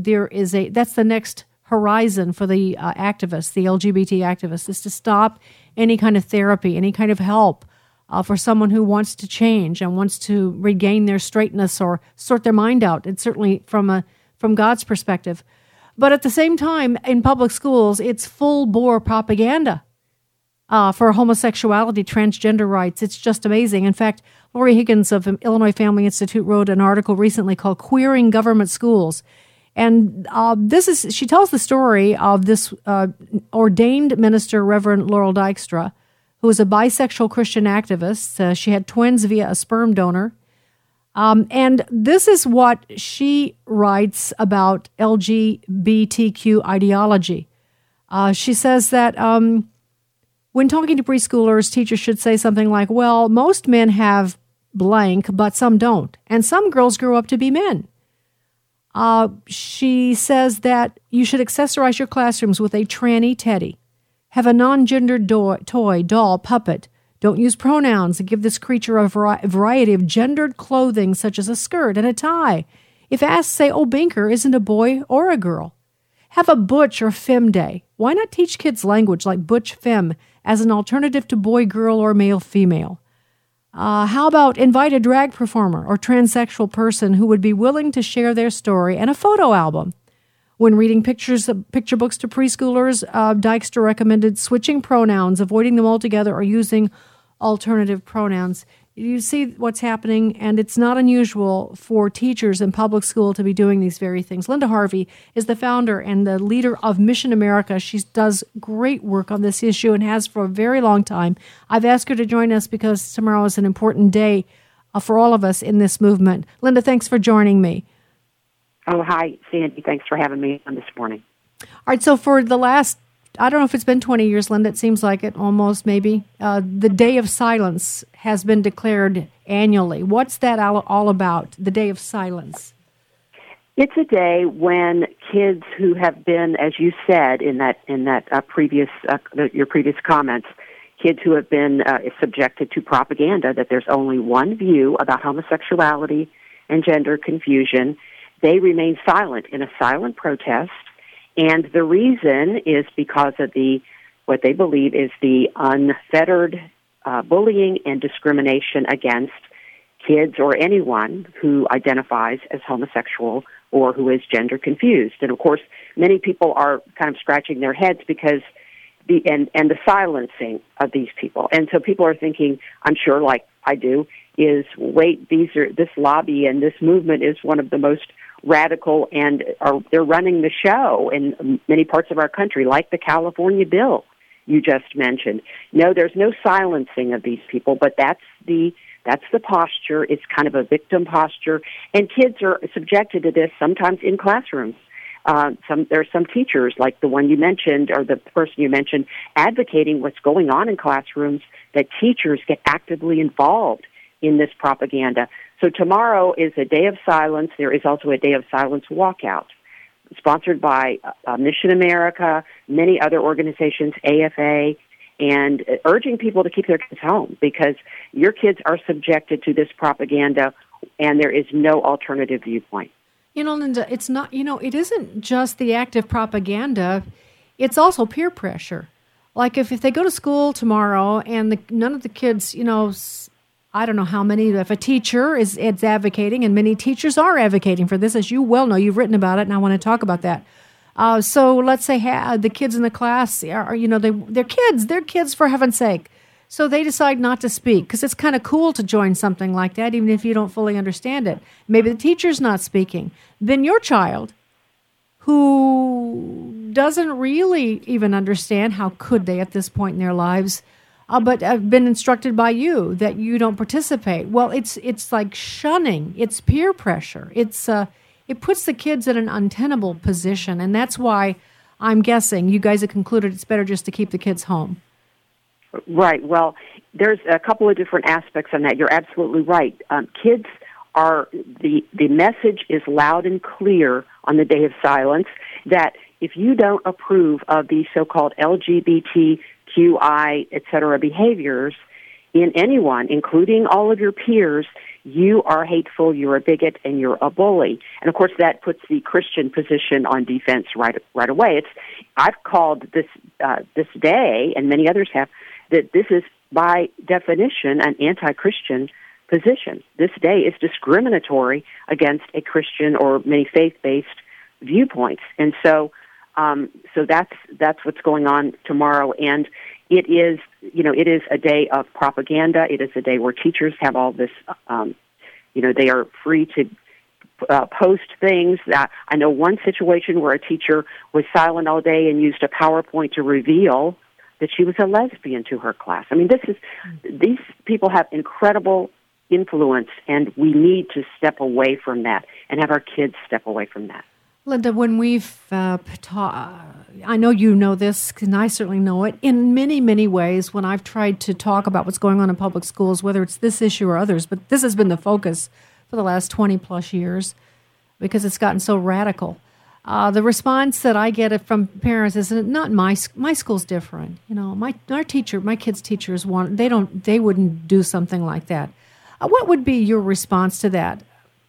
Speaker 2: the next horizon for the activists, the LGBT activists, is to stop any kind of therapy, any kind of help for someone who wants to change and wants to regain their straightness or sort their mind out. It's certainly from God's perspective. But at the same time, in public schools, it's full-bore propaganda for homosexuality, transgender rights. It's just amazing. In fact, Lori Higgins of Illinois Family Institute wrote an article recently called Queering Government Schools. And she tells the story of this ordained minister, Reverend Laurel Dykstra, who was a bisexual Christian activist. She had twins via a sperm donor. And this is what she writes about LGBTQ ideology. She says that when talking to preschoolers, teachers should say something like, well, most men have blank, but some don't. And some girls grow up to be men. She says that you should accessorize your classrooms with a tranny teddy. Have a non-gendered toy, doll, puppet. Don't use pronouns and give this creature a variety of gendered clothing, such as a skirt and a tie. If asked, say, oh, Binker isn't a boy or a girl. Have a butch or femme day. Why not teach kids language like butch femme as an alternative to boy, girl, or male, female? How about invite a drag performer or transsexual person who would be willing to share their story and a photo album? When reading picture books to preschoolers, Dykstra recommended switching pronouns, avoiding them altogether, or using alternative pronouns. You see what's happening, and it's not unusual for teachers in public school to be doing these very things. Linda Harvey is the founder and the leader of Mission America. She does great work on this issue and has for a very long time. I've asked her to join us because tomorrow is an important day for all of us in this movement. Linda, thanks for joining me.
Speaker 12: Oh, hi, Sandy. Thanks for having me on this morning.
Speaker 2: All right, so for the last, I don't know if it's been 20 years, Linda, it seems like it almost maybe, the Day of Silence has been declared annually. What's that all about, the Day of Silence?
Speaker 12: It's a day when kids who have been, as you said in that previous your previous comments, kids who have been subjected to propaganda that there's only one view about homosexuality and gender confusion, they remain silent in a silent protest. And the reason is because of what they believe is the unfettered bullying and discrimination against kids or anyone who identifies as homosexual or who is gender confused. And of course, many people are kind of scratching their heads because the silencing of these people. And so people are thinking, I'm sure, like I do, is wait, this lobby and this movement is one of the most radical and they're running the show in many parts of our country, like the California bill you just mentioned. No, there's no silencing of these people, but that's the posture. It's kind of a victim posture, and kids are subjected to this sometimes in classrooms. There are some teachers, like the one you mentioned, or the person you mentioned, advocating what's going on in classrooms, that teachers get actively involved in this propaganda. So tomorrow is a day of silence. There is also a day of silence walkout, sponsored by Mission America, many other organizations, AFA, and urging people to keep their kids home because your kids are subjected to this propaganda, and there is no alternative viewpoint.
Speaker 2: You know, Linda, it's not, it isn't just the active propaganda, it's also peer pressure. Like if they go to school tomorrow and none of the kids, I don't know how many, if a teacher is advocating, and many teachers are advocating for this, as you well know, you've written about it, and I want to talk about that. So let's say the kids in the class are they're kids for heaven's sake. So they decide not to speak because it's kind of cool to join something like that, even if you don't fully understand it. Maybe the teacher's not speaking. Then your child, who doesn't really even understand, how could they at this point in their lives, but have been instructed by you that you don't participate. Well, it's like shunning. It's peer pressure. It puts the kids in an untenable position, and that's why I'm guessing you guys have concluded it's better just to keep the kids home.
Speaker 12: Right. Well, there's a couple of different aspects on that. You're absolutely right. Kids are, the message is loud and clear on the day of silence that if you don't approve of the so-called LGBTQI, et cetera, behaviors in anyone, including all of your peers, you are hateful, you're a bigot, and you're a bully. And, of course, that puts the Christian position on defense right away. I've called this day, and many others have, that this is, by definition, an anti-Christian position. This day is discriminatory against a Christian or many faith-based viewpoints. And so that's what's going on tomorrow. And it is a day of propaganda. It is a day where teachers have all this, they are free to post things. I know one situation where a teacher was silent all day and used a PowerPoint to reveal that she was a lesbian to her class. I mean, these people have incredible influence, and we need to step away from that and have our kids step away from that.
Speaker 2: Linda, when we've I know you know this, and I certainly know it, in many, many ways, when I've tried to talk about what's going on in public schools, whether it's this issue or others, but this has been the focus for the last 20-plus years because it's gotten so radical. The response that I get from parents is not my school's different. My kids' teachers they wouldn't do something like that. What would be your response to that?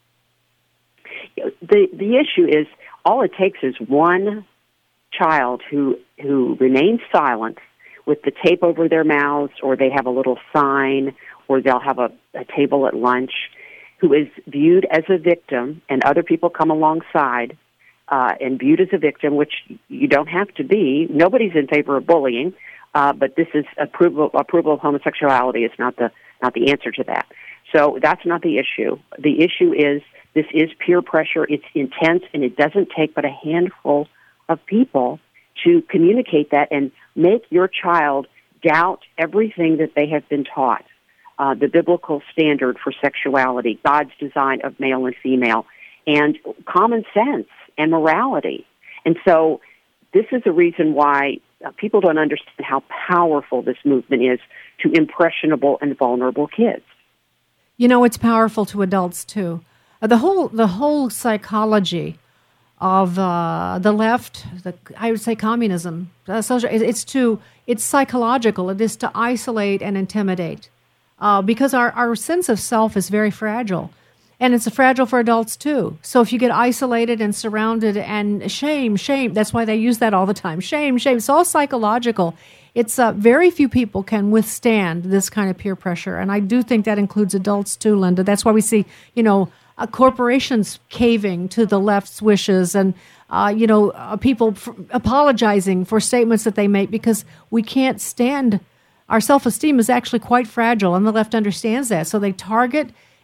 Speaker 12: The issue is all it takes is one child who remains silent with the tape over their mouths, or they have a little sign, or they'll have a table at lunch, who is viewed as a victim, and other people come alongside and viewed as a victim, which you don't have to be. Nobody's in favor of bullying, but this is approval of homosexuality is not the answer to that. So that's not the issue. The issue is this is peer pressure. It's intense, and it doesn't take but a handful of people to communicate that and make your child doubt everything that they have been taught, the biblical standard for sexuality, God's design of male and female, and common sense and morality. And so this is a reason why people don't understand how powerful this movement is to impressionable and vulnerable kids.
Speaker 2: It's powerful to adults, too. The whole psychology of the left, I would say communism, it's psychological. It is to isolate and intimidate because our sense of self is very fragile. And it's fragile for adults, too. So if you get isolated and surrounded and shame, that's why they use that all the time. Shame. It's all psychological. It's very few people can withstand this kind of peer pressure. And I do think that includes adults, too, Linda. That's why we see, corporations caving to the left's wishes and, people apologizing for statements that they make because we can't stand. Our self-esteem is actually quite fragile, and the left understands that. So they target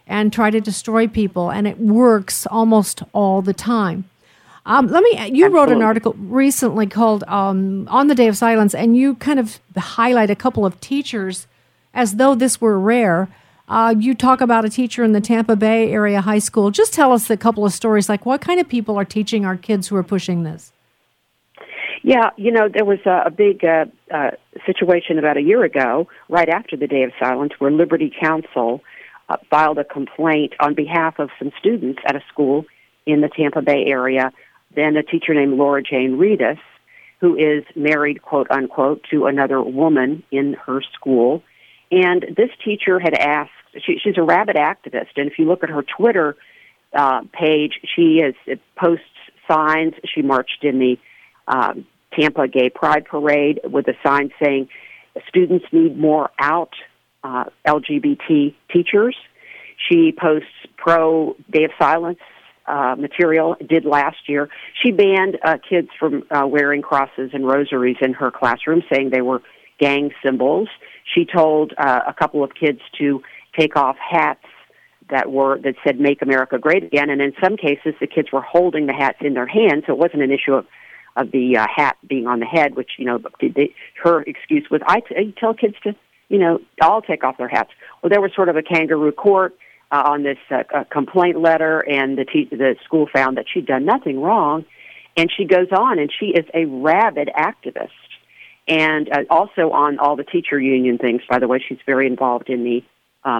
Speaker 2: and try to destroy people, and it works almost all the time. You wrote an article recently called On the Day of Silence, and you kind of highlight a couple of teachers as though this were rare. You talk about a teacher in the Tampa Bay area high school. Just tell us a couple of stories, like what kind of people are teaching our kids who are pushing this?
Speaker 12: Yeah, there was a big situation about a year ago, right after the Day of Silence, where Liberty Counsel filed a complaint on behalf of some students at a school in the Tampa Bay area. Then a teacher named Laura Jane Reedus, who is married, quote unquote, to another woman in her school. And this teacher had asked, she's a rabid activist, and if you look at her Twitter page, she posts signs. She marched in the Tampa Gay Pride Parade with a sign saying, students need more out LGBT teachers. She posts pro-Day of Silence material, did last year. She banned kids from wearing crosses and rosaries in her classroom, saying they were gang symbols. She told a couple of kids to take off hats that said "Make America Great Again," and in some cases, the kids were holding the hats in their hands, so it wasn't an issue of the hat being on the head. Which her excuse was, "I tell kids to, all take off their hats." Well, there was sort of a kangaroo court on this complaint letter, and the school found that she'd done nothing wrong. And she goes on, and she is a rabid activist. And also on all the teacher union things, by the way, she's very involved in the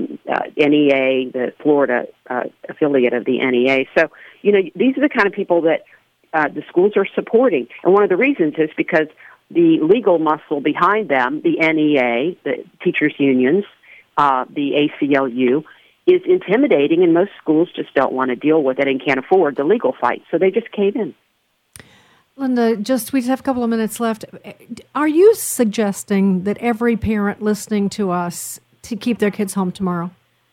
Speaker 12: NEA, the Florida affiliate of the NEA. So, these are the kind of people that the schools are supporting. And one of the reasons is because the legal muscle behind them, the NEA, the teachers unions, the ACLU, is intimidating, and most schools just don't want to deal with it and can't afford the legal fight. So they just cave in.
Speaker 2: Linda, we just have a couple of minutes left. Are you suggesting that every parent listening to us to keep their kids home tomorrow?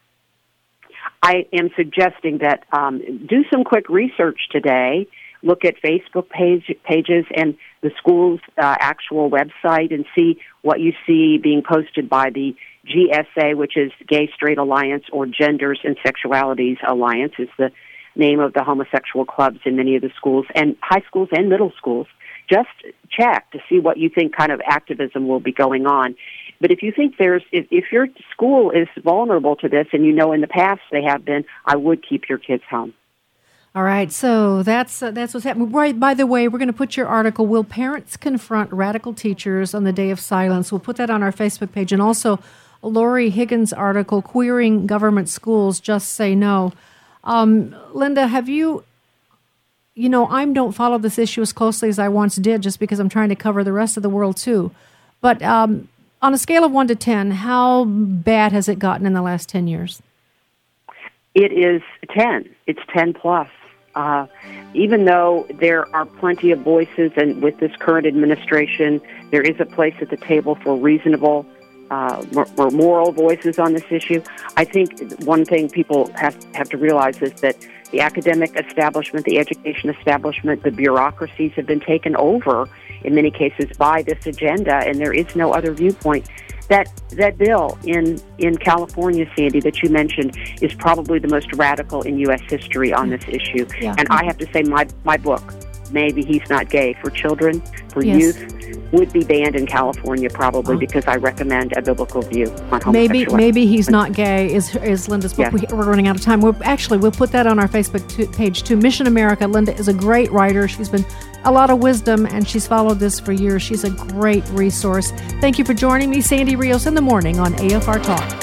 Speaker 12: I am suggesting that do some quick research today. Look at Facebook pages and the school's actual website and see what you see being posted by the GSA, which is Gay Straight Alliance, or Genders and Sexualities Alliance is the name of the homosexual clubs in many of the schools, and high schools and middle schools. Just check to see what you think kind of activism will be going on. But if you think if your school is vulnerable to this, and in the past they have been, I would keep your kids home.
Speaker 2: All right, so that's what's happening. Right, by the way, we're going to put your article, Will Parents Confront Radical Teachers on the Day of Silence? We'll put that on our Facebook page. And also Lori Higgins' article, Queering Government Schools, Just Say No. Linda, have you, I don't follow this issue as closely as I once did just because I'm trying to cover the rest of the world too. But on a scale of 1 to 10, how bad has it gotten in the last 10 years?
Speaker 12: It is 10. It's 10 plus. Even though there are plenty of voices, and with this current administration, there is a place at the table for reasonable, more moral voices on this issue. I think one thing people have to realize is that the academic establishment, the education establishment, the bureaucracies have been taken over in many cases by this agenda, and there is no other viewpoint. That bill in California, Sandy, that you mentioned, is probably the most radical in U.S. history on this issue. Yeah. And I have to say, my book, Maybe He's Not Gay, for children, for youth, would be banned in California probably because I recommend a biblical view on homosexuality.
Speaker 2: Maybe He's Not Gay is Linda's book. Yes. We're running out of time. We'll put that on our Facebook page too. Mission America. Linda is a great writer. She's been a lot of wisdom, and she's followed this for years. She's a great resource. Thank you for joining me, Sandy Rios, in the morning on AFR Talk.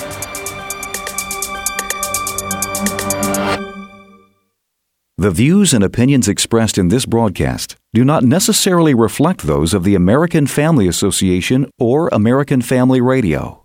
Speaker 13: The views and opinions expressed in this broadcast do not necessarily reflect those of the American Family Association or American Family Radio.